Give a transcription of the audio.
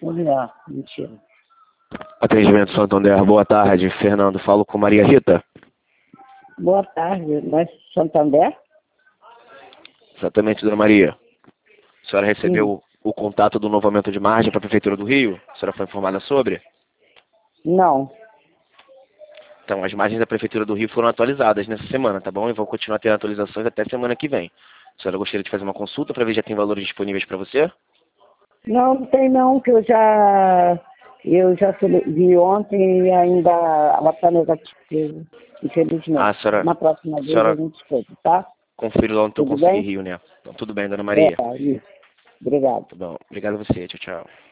Mulher, mentira. Atendimento Santander, boa tarde. Fernando, falo com Maria Rita. Boa tarde, mas Santander? Exatamente, dona Maria. A senhora recebeu o contato do novo aumento de margem para a Prefeitura do Rio? A senhora foi informada sobre? Não. Então, as margens da Prefeitura do Rio foram atualizadas nessa semana, tá bom? E vão continuar tendo atualizações até semana que vem. A senhora gostaria de fazer uma consulta para ver se já tem valores disponíveis para você? Não, não tem não, que eu já vi ontem e ainda ela está negativa, infelizmente. Ah, a senhora, Na próxima a vez a senhora gente escuta, tá? confere lá no teu Tudo Conselho bem? Rio, né? Então, tudo bem, dona Maria. Isso. Obrigado. Tá bom. Obrigado a você. Tchau, tchau.